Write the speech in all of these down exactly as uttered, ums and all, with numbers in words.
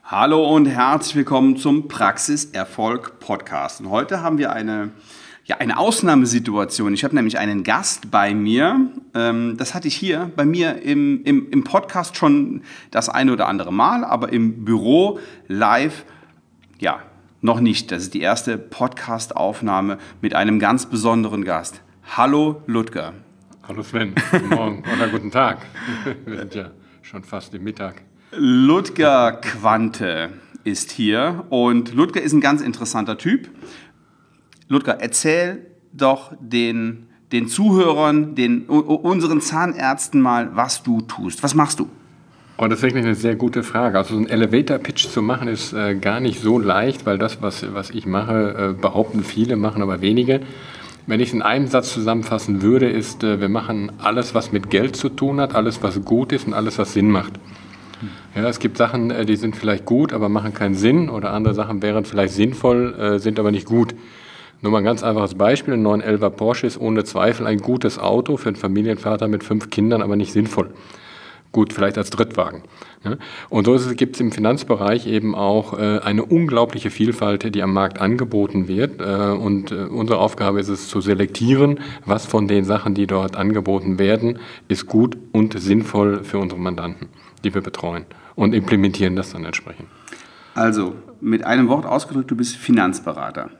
Hallo und herzlich willkommen zum Praxiserfolg Podcast. Und heute haben wir eine, ja, eine Ausnahmesituation. Ich habe nämlich einen Gast bei mir. Ähm, das hatte ich hier bei mir im, im, im Podcast schon das eine oder andere Mal, aber im Büro live, ja, noch nicht. Das ist die erste Podcast-Aufnahme mit einem ganz besonderen Gast. Hallo Ludger. Hallo Sven, guten Morgen oder guten Tag. Wir sind ja schon fast im Mittag. Ludger Quante ist hier und Ludger ist ein ganz interessanter Typ. Ludger, erzähl doch den, den Zuhörern, den, unseren Zahnärzten mal, was du tust. Was machst du? Oh, das ist wirklich eine sehr gute Frage. Also so einen Elevator-Pitch zu machen ist äh, gar nicht so leicht, weil das, was, was ich mache, äh, behaupten viele, machen aber wenige. Wenn ich es in einem Satz zusammenfassen würde, ist, äh, wir machen alles, was mit Geld zu tun hat, alles, was gut ist und alles, was Sinn macht. Ja, es gibt Sachen, äh, die sind vielleicht gut, aber machen keinen Sinn, oder andere Sachen wären vielleicht sinnvoll, äh, sind aber nicht gut. Nur mal ein ganz einfaches Beispiel, ein neun elfer Porsche ist ohne Zweifel ein gutes Auto für einen Familienvater mit fünf Kindern, aber nicht sinnvoll. Gut, vielleicht als Drittwagen. Und so gibt es im Finanzbereich eben auch eine unglaubliche Vielfalt, die am Markt angeboten wird. Und unsere Aufgabe ist es zu selektieren, was von den Sachen, die dort angeboten werden, ist gut und sinnvoll für unsere Mandanten, die wir betreuen, und implementieren das dann entsprechend. Also, mit einem Wort ausgedrückt, du bist Finanzberater.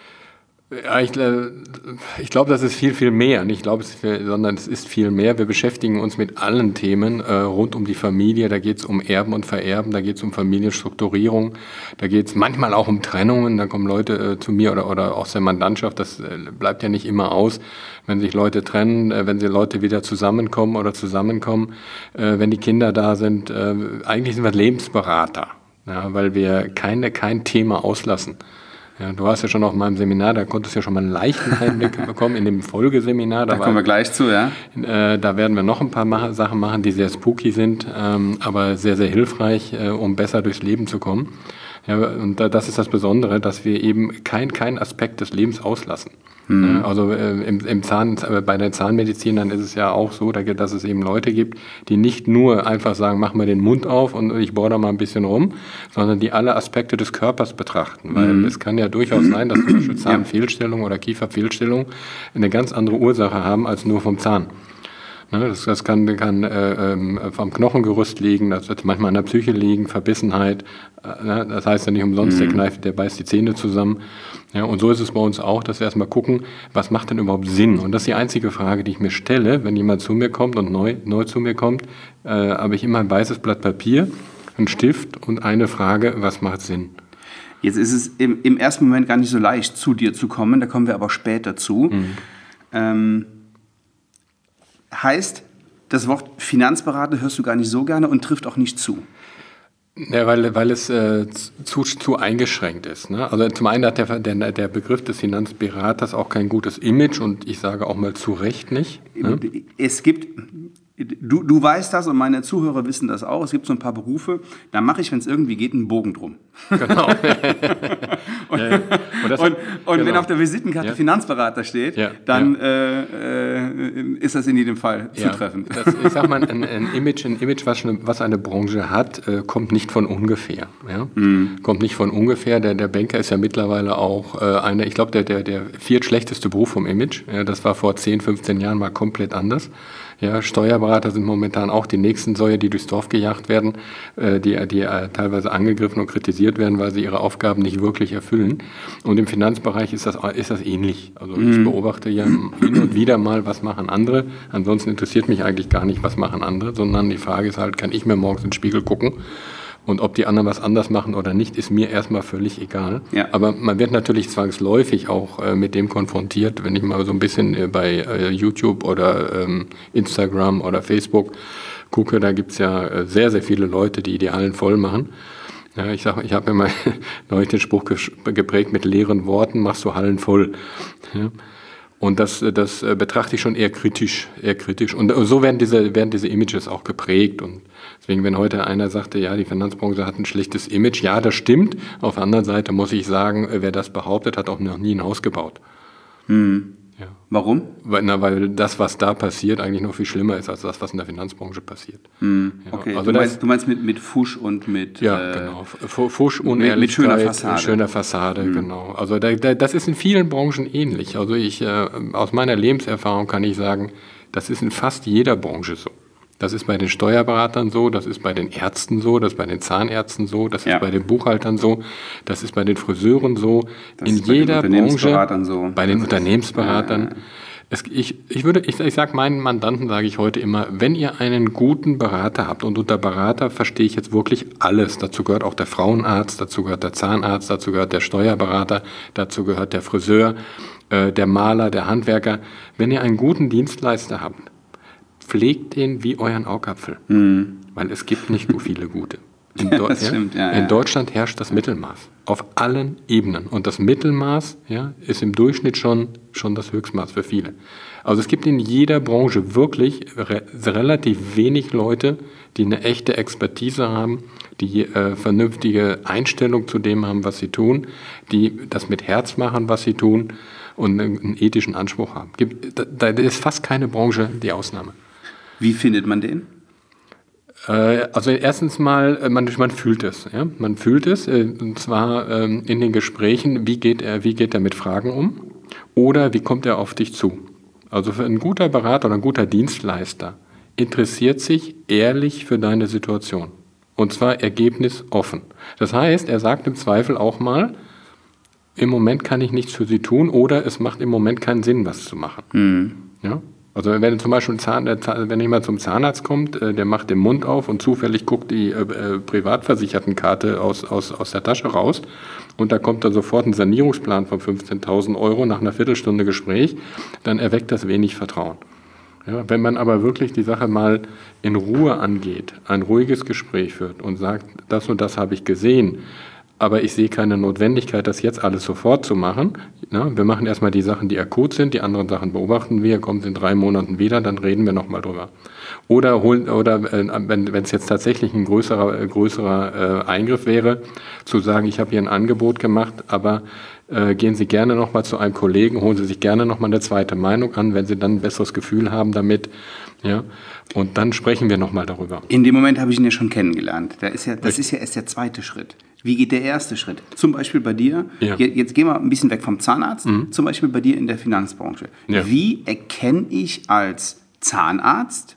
Ja, ich, ich glaube, das ist viel, viel mehr. Nicht glaube, es viel, sondern es ist viel mehr. Wir beschäftigen uns mit allen Themen äh, rund um die Familie. Da geht es um Erben und Vererben, da geht es um Familienstrukturierung, da geht es manchmal auch um Trennungen. Da kommen Leute äh, zu mir oder, oder aus der Mandantschaft. Das äh, bleibt ja nicht immer aus, wenn sich Leute trennen, äh, wenn sie Leute wieder zusammenkommen oder zusammenkommen, äh, wenn die Kinder da sind. Äh, eigentlich sind wir Lebensberater, ja, weil wir keine, kein Thema auslassen. Ja, du warst ja schon auf meinem Seminar, da konntest du ja schon mal einen leichten Einblick bekommen in dem Folgeseminar. Da, da kommen wir gleich zu, ja. Äh, da werden wir noch ein paar Ma- Sachen machen, die sehr spooky sind, ähm, aber sehr, sehr hilfreich, äh, um besser durchs Leben zu kommen. Ja, und das ist das Besondere, dass wir eben keinen kein Aspekt des Lebens auslassen. Mhm. Ja, also äh, im, im Zahn, äh, bei den Zahnmedizinern ist es ja auch so, dass es eben Leute gibt, die nicht nur einfach sagen, mach mal den Mund auf und ich bohre da mal ein bisschen rum, sondern die alle Aspekte des Körpers betrachten. Weil mhm. es kann ja durchaus sein, dass zum Beispiel Zahnfehlstellung oder Kieferfehlstellung eine ganz andere Ursache haben als nur vom Zahn. Das, das kann, kann äh, ähm, vom Knochengerüst liegen, das wird manchmal an der Psyche liegen, Verbissenheit. Äh, das heißt ja nicht umsonst, mhm. der kneift, der beißt die Zähne zusammen. Ja, und so ist es bei uns auch, dass wir erstmal gucken, was macht denn überhaupt Sinn? Und das ist die einzige Frage, die ich mir stelle, wenn jemand zu mir kommt und neu, neu zu mir kommt, äh, habe ich immer ein weißes Blatt Papier, einen Stift und eine Frage, was macht Sinn? Jetzt ist es im, im ersten Moment gar nicht so leicht, zu dir zu kommen, da kommen wir aber später zu. Mhm. Ähm, Heißt, das Wort Finanzberater hörst du gar nicht so gerne und trifft auch nicht zu. Ja, weil, weil es äh, zu, zu eingeschränkt ist. Ne? Also zum einen hat der, der, der Begriff des Finanzberaters auch kein gutes Image und ich sage auch mal zu Recht nicht. Ne? Es gibt, du, du weißt das und meine Zuhörer wissen das auch, es gibt so ein paar Berufe, da mache ich, wenn es irgendwie geht, einen Bogen drum. Genau. und ja, ja. und, das, und, und genau. wenn auf der Visitenkarte ja. Finanzberater steht, ja. dann ja. Äh, ist das in jedem Fall ja. zutreffend. Das, ich sag mal, ein, ein Image, ein Image was, eine, was eine Branche hat, äh, kommt nicht von ungefähr. Ja? Mhm. Kommt nicht von ungefähr. Der, der Banker ist ja mittlerweile auch äh, einer, ich glaube, der, der, der viertschlechteste Beruf vom Image. Ja, das war vor zehn, fünfzehn Jahren mal komplett anders. Ja, Steuerberater sind momentan auch die nächsten Säue, die durchs Dorf gejagt werden, äh, die, die äh, teilweise angegriffen und kritisiert werden, weil sie ihre Aufgaben nicht wirklich erfüllen. Und im Finanzbereich ist das, ist das ähnlich. Also mhm. ich beobachte ja hin und wieder mal, was machen andere. Ansonsten interessiert mich eigentlich gar nicht, was machen andere, sondern die Frage ist halt, kann ich mir morgens in den Spiegel gucken? Und ob die anderen was anders machen oder nicht, ist mir erstmal völlig egal. Ja. Aber man wird natürlich zwangsläufig auch äh, mit dem konfrontiert, wenn ich mal so ein bisschen äh, bei äh, YouTube oder ähm, Instagram oder Facebook gucke, da gibt es ja äh, sehr, sehr viele Leute, die die Hallen voll machen. Ja, ich sag, ich habe mir mal neulich den Spruch geprägt, mit leeren Worten machst du Hallen voll. Ja. Und das, das betrachte ich schon eher kritisch, eher kritisch. Und so werden diese, werden diese Images auch geprägt. Und deswegen, wenn heute einer sagte, ja, die Finanzbranche hat ein schlechtes Image, ja, das stimmt. Auf der anderen Seite muss ich sagen, wer das behauptet, hat auch noch nie ein Haus gebaut. Hm. Ja. Warum? Weil, na, weil das, was da passiert, eigentlich noch viel schlimmer ist als das, was in der Finanzbranche passiert. Mm, ja, okay, also du, meinst, du meinst mit, mit Fusch und mit... Ja, äh, genau. Fusch, Unehrlichkeit, mit schöner Fassade. Schöner Fassade, mm. genau. Also da, da, das ist in vielen Branchen ähnlich. Also ich, äh, aus meiner Lebenserfahrung kann ich sagen, das ist in fast jeder Branche so. Das ist bei den Steuerberatern so, das ist bei den Ärzten so, das ist bei den Zahnärzten so, das ja. ist bei den Buchhaltern so, das ist bei den Friseuren so, das in jeder bei den Branche, so. bei den Unternehmensberatern. Ja. Es, ich, ich würde, ich, ich sage meinen Mandanten, sage ich heute immer, wenn ihr einen guten Berater habt, und unter Berater verstehe ich jetzt wirklich alles, dazu gehört auch der Frauenarzt, dazu gehört der Zahnarzt, dazu gehört der Steuerberater, dazu gehört der Friseur, äh, der Maler, der Handwerker. Wenn ihr einen guten Dienstleister habt, pflegt den wie euren Augapfel, mhm. weil es gibt nicht so viele gute. In, Deu- ja, stimmt, ja, in ja. Deutschland herrscht das Mittelmaß auf allen Ebenen. Und das Mittelmaß ja, ist im Durchschnitt schon, schon das Höchstmaß für viele. Also es gibt in jeder Branche wirklich re- relativ wenig Leute, die eine echte Expertise haben, die äh, vernünftige Einstellung zu dem haben, was sie tun, die das mit Herz machen, was sie tun und einen, einen ethischen Anspruch haben. Gibt, da, da ist fast keine Branche die Ausnahme. Wie findet man den? Also erstens mal, man, man fühlt es. Ja? Man fühlt es, und zwar ähm, in den Gesprächen, wie geht er, wie geht er mit Fragen um oder wie kommt er auf dich zu. Also für ein guter Berater oder ein guter Dienstleister interessiert sich ehrlich für deine Situation. Und zwar ergebnisoffen. Das heißt, er sagt im Zweifel auch mal, im Moment kann ich nichts für Sie tun oder es macht im Moment keinen Sinn, was zu machen. Mhm. Ja? Also wenn zum Beispiel ein Zahn, wenn jemand zum Zahnarzt kommt, der macht den Mund auf und zufällig guckt die äh, Privatversichertenkarte aus, aus, aus der Tasche raus und da kommt dann sofort ein Sanierungsplan von fünfzehntausend Euro nach einer Viertelstunde Gespräch, dann erweckt das wenig Vertrauen. Ja, wenn man aber wirklich die Sache mal in Ruhe angeht, ein ruhiges Gespräch führt und sagt, das und das habe ich gesehen, aber ich sehe keine Notwendigkeit, das jetzt alles sofort zu machen. Na, wir machen erstmal die Sachen, die akut sind, die anderen Sachen beobachten wir, kommen in drei Monaten wieder, dann reden wir nochmal drüber. Oder, holen, oder äh, wenn es jetzt tatsächlich ein größerer, äh, größerer äh, Eingriff wäre, zu sagen, ich habe hier ein Angebot gemacht, aber äh, gehen Sie gerne nochmal zu einem Kollegen, holen Sie sich gerne nochmal eine zweite Meinung an, wenn Sie dann ein besseres Gefühl haben damit. Ja, und dann sprechen wir nochmal darüber. In dem Moment habe ich ihn ja schon kennengelernt. Da ist ja, das ist ja erst der zweite Schritt. Wie geht der erste Schritt? Zum Beispiel bei dir, ja. jetzt gehen wir ein bisschen weg vom Zahnarzt, mhm. zum Beispiel bei dir in der Finanzbranche. Ja. Wie erkenne ich als Zahnarzt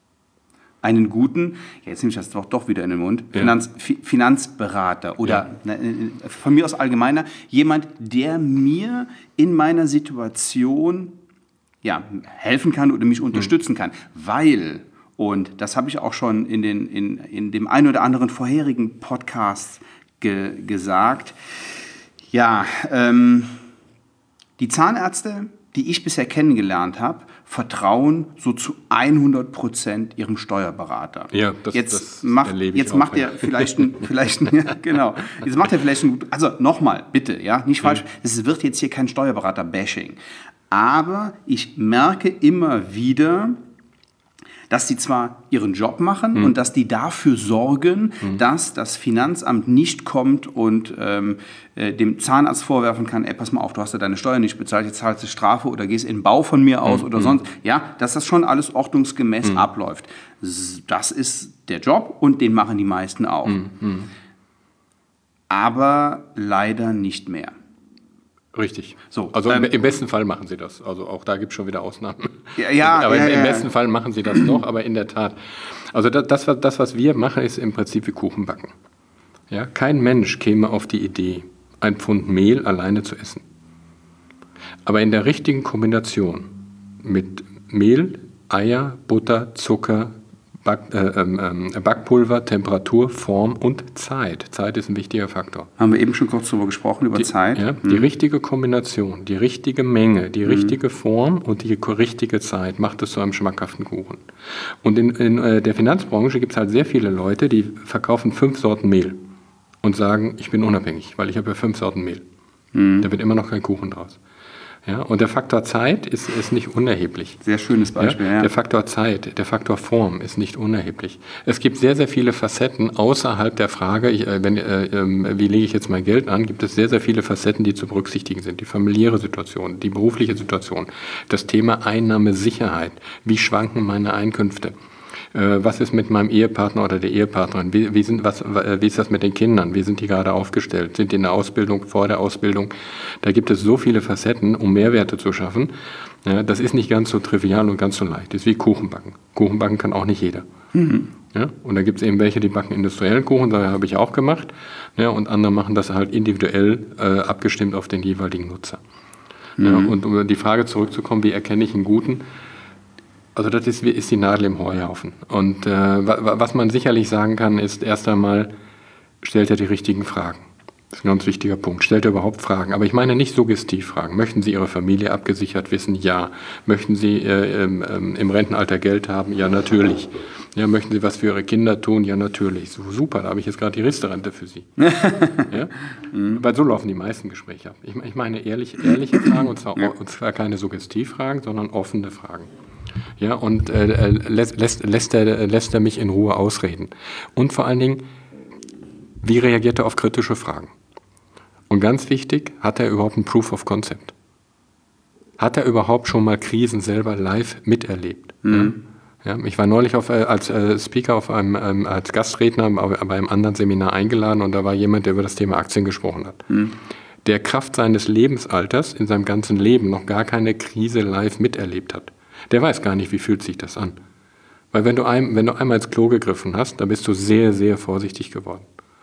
einen guten, ja, jetzt nehme ich das doch, doch wieder in den Mund, ja. Finanz, Finanzberater oder ja. von mir aus allgemeiner, jemand, der mir in meiner Situation ja, helfen kann oder mich unterstützen mhm. kann, weil... Und das habe ich auch schon in, den, in, in dem einen oder anderen vorherigen Podcast ge, gesagt. Ja, ähm, die Zahnärzte, die ich bisher kennengelernt habe, vertrauen so zu hundert Prozent ihrem Steuerberater. Ja, das, jetzt das macht, erlebe jetzt ich auch. Macht er vielleicht ein, vielleicht ein, ja, genau. Jetzt macht er vielleicht ein, also nochmal, bitte, ja, nicht falsch. Es wird jetzt hier kein Steuerberater-Bashing. Aber ich merke immer wieder, dass die zwar ihren Job machen mhm. und dass die dafür sorgen, mhm. dass das Finanzamt nicht kommt und ähm, äh, dem Zahnarzt vorwerfen kann, ey, pass mal auf, du hast ja deine Steuern nicht bezahlt, jetzt zahlst du Strafe oder gehst in den Bau von mir aus mhm. oder sonst. Ja, dass das schon alles ordnungsgemäß mhm. abläuft. Das ist der Job und den machen die meisten auch. Mhm. Aber leider nicht mehr. Richtig. So, also ähm, im besten Fall machen sie das. Also auch da gibt es schon wieder Ausnahmen. Ja, ja, aber ja, im, im ja. besten Fall machen sie das noch, aber in der Tat. Also das, das, das, was wir machen, ist im Prinzip wie Kuchen backen. Ja, kein Mensch käme auf die Idee, ein Pfund Mehl alleine zu essen. Aber in der richtigen Kombination mit Mehl, Eier, Butter, Zucker, Back, äh, ähm, Backpulver, Temperatur, Form und Zeit. Zeit ist ein wichtiger Faktor. Haben wir eben schon kurz darüber gesprochen, über die, Zeit. Ja, hm. Die richtige Kombination, die richtige Menge, die hm. richtige Form und die richtige Zeit macht es zu einem schmackhaften Kuchen. Und in, in äh, der Finanzbranche gibt es halt sehr viele Leute, die verkaufen fünf Sorten Mehl und sagen, ich bin unabhängig, weil ich habe ja fünf Sorten Mehl. Hm. Da wird immer noch kein Kuchen draus. Ja, und der Faktor Zeit ist, ist nicht unerheblich. Sehr schönes Beispiel, ja. ja. Der Faktor Zeit, der Faktor Form ist nicht unerheblich. Es gibt sehr, sehr viele Facetten außerhalb der Frage, ich, äh, wenn, äh, äh, wie lege ich jetzt mein Geld an, gibt es sehr, sehr viele Facetten, die zu berücksichtigen sind. Die familiäre Situation, die berufliche Situation, das Thema Einnahmesicherheit, wie schwanken meine Einkünfte. Was ist mit meinem Ehepartner oder der Ehepartnerin? Wie, wie, sind, was, wie ist das mit den Kindern? Wie sind die gerade aufgestellt? Sind die in der Ausbildung, vor der Ausbildung? Da gibt es so viele Facetten, um Mehrwerte zu schaffen. Ja, das ist nicht ganz so trivial und ganz so leicht. Das ist wie Kuchenbacken. Kuchenbacken kann auch nicht jeder. Mhm. Ja, und da gibt es eben welche, die backen industriellen Kuchen, das habe ich auch gemacht. Ja, und andere machen das halt individuell äh, abgestimmt auf den jeweiligen Nutzer. Mhm. Ja, und um die Frage zurückzukommen, wie erkenne ich einen guten? Also das ist, ist die Nadel im Heuhaufen. Und äh, was man sicherlich sagen kann, ist erst einmal, stellt er die richtigen Fragen. Das ist ein ganz wichtiger Punkt. Stellt er überhaupt Fragen? Aber ich meine nicht Suggestivfragen. Möchten Sie Ihre Familie abgesichert wissen? Ja. Möchten Sie äh, im, ähm, im Rentenalter Geld haben? Ja, natürlich. Ja, möchten Sie was für Ihre Kinder tun? Ja, natürlich. So, super, da habe ich jetzt gerade die Riester-Rente für Sie. ja? mhm. Weil so laufen die meisten Gespräche ab. Ich, ich meine ehrlich, ehrliche Fragen, und zwar, ja. und zwar keine Suggestivfragen, sondern offene Fragen. Ja, und äh, lässt, lässt, lässt, er, lässt er mich in Ruhe ausreden. Und vor allen Dingen, wie reagiert er auf kritische Fragen? Und ganz wichtig, hat er überhaupt ein Proof of Concept? Hat er überhaupt schon mal Krisen selber live miterlebt? Mhm. Ja, ich war neulich auf, als äh, Speaker auf einem, ähm, als Gastredner bei einem anderen Seminar eingeladen und da war jemand, der über das Thema Aktien gesprochen hat. Mhm. Der Kraft seines Lebensalters in seinem ganzen Leben noch gar keine Krise live miterlebt hat. Der weiß gar nicht, wie fühlt sich das an. Weil wenn du, ein, wenn du einmal ins Klo gegriffen hast, dann bist du sehr, sehr vorsichtig geworden.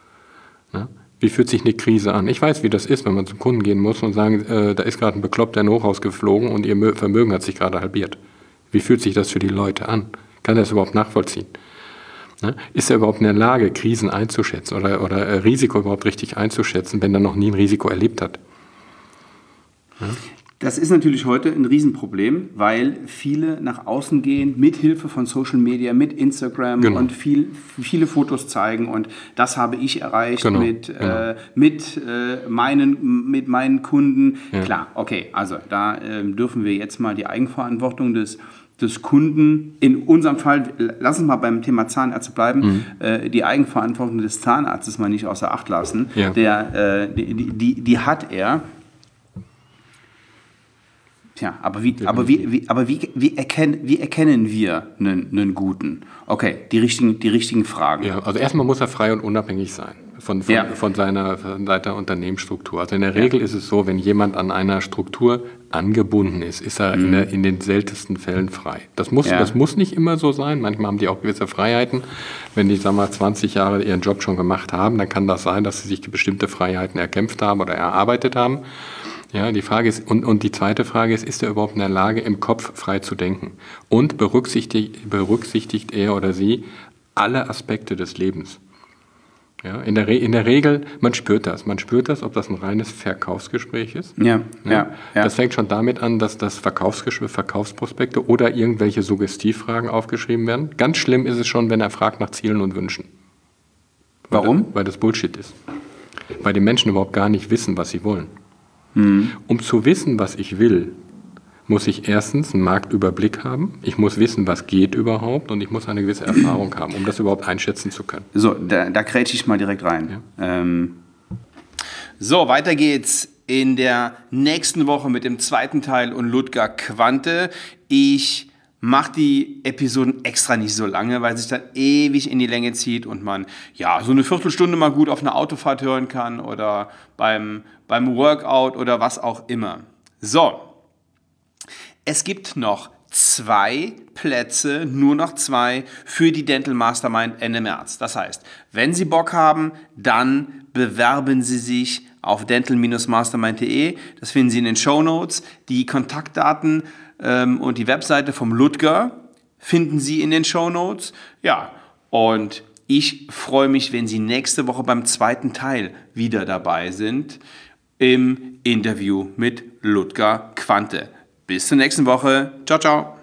Ja? Wie fühlt sich eine Krise an? Ich weiß, wie das ist, wenn man zum Kunden gehen muss und sagen, äh, da ist gerade ein Bekloppter in ein Hochhaus geflogen und ihr Vermögen hat sich gerade halbiert. Wie fühlt sich das für die Leute an? Kann er das überhaupt nachvollziehen? Ja? Ist er überhaupt in der Lage, Krisen einzuschätzen oder, oder äh, Risiko überhaupt richtig einzuschätzen, wenn er noch nie ein Risiko erlebt hat? Ja? Das ist natürlich heute ein Riesenproblem, weil viele nach außen gehen mit Hilfe von Social Media, mit Instagram genau. und viel, viele Fotos zeigen und das habe ich erreicht genau. mit, genau. Äh, mit, äh, meinen, mit meinen Kunden. Ja. Klar, okay, also da äh, dürfen wir jetzt mal die Eigenverantwortung des, des Kunden, in unserem Fall, lass uns mal beim Thema Zahnärzte bleiben, mhm. äh, die Eigenverantwortung des Zahnarztes mal nicht außer Acht lassen. Ja. Der, äh, die, die, die hat er. Tja, aber wie, aber wie, wie, aber wie, wie, erkennen, wie erkennen wir einen, einen guten? Okay, die richtigen, die richtigen Fragen. Ja, also erstmal muss er frei und unabhängig sein von, von, ja. von, seiner, von seiner Unternehmensstruktur. Also in der Regel ja. ist es so, wenn jemand an einer Struktur angebunden ist, ist er mhm. in, der, in den seltensten Fällen frei. Das muss, ja. das muss nicht immer so sein. Manchmal haben die auch gewisse Freiheiten. Wenn die, sagen wir mal, zwanzig Jahre ihren Job schon gemacht haben, dann kann das sein, dass sie sich bestimmte Freiheiten erkämpft haben oder erarbeitet haben. Ja, die Frage ist, und, und die zweite Frage ist, ist er überhaupt in der Lage, im Kopf frei zu denken? Und berücksichtigt, berücksichtigt er oder sie alle Aspekte des Lebens? Ja, in der, Re- in der Regel, man spürt das. Man spürt das, ob das ein reines Verkaufsgespräch ist. Ja, ja, ja, ja. Das fängt schon damit an, dass das Verkaufsgespräch, Verkaufsprospekte oder irgendwelche Suggestivfragen aufgeschrieben werden. Ganz schlimm ist es schon, wenn er fragt nach Zielen und Wünschen. Warum? Weil, weil das Bullshit ist. Weil die Menschen überhaupt gar nicht wissen, was sie wollen. Mhm. Um zu wissen, was ich will, muss ich erstens einen Marktüberblick haben, ich muss wissen, was geht überhaupt und ich muss eine gewisse Erfahrung haben, um das überhaupt einschätzen zu können. So, da, da grätsche ich mal direkt rein. Ja. Ähm, so, weiter geht's in der nächsten Woche mit dem zweiten Teil und Ludger Quante. Ich mache die Episoden extra nicht so lange, weil sich dann ewig in die Länge zieht und man ja so eine Viertelstunde mal gut auf einer Autofahrt hören kann oder beim, beim Workout oder was auch immer. So, es gibt noch zwei Plätze, nur noch zwei, für die Dental Mastermind Ende März. Das heißt, wenn Sie Bock haben, dann bewerben Sie sich auf dental Bindestrich mastermind punkt de. Das finden Sie in den Shownotes. Die Kontaktdaten ähm, und die Webseite vom Ludger finden Sie in den Shownotes. Ja, und ich freue mich, wenn Sie nächste Woche beim zweiten Teil wieder dabei sind im Interview mit Ludger Quante. Bis zur nächsten Woche. Ciao, ciao.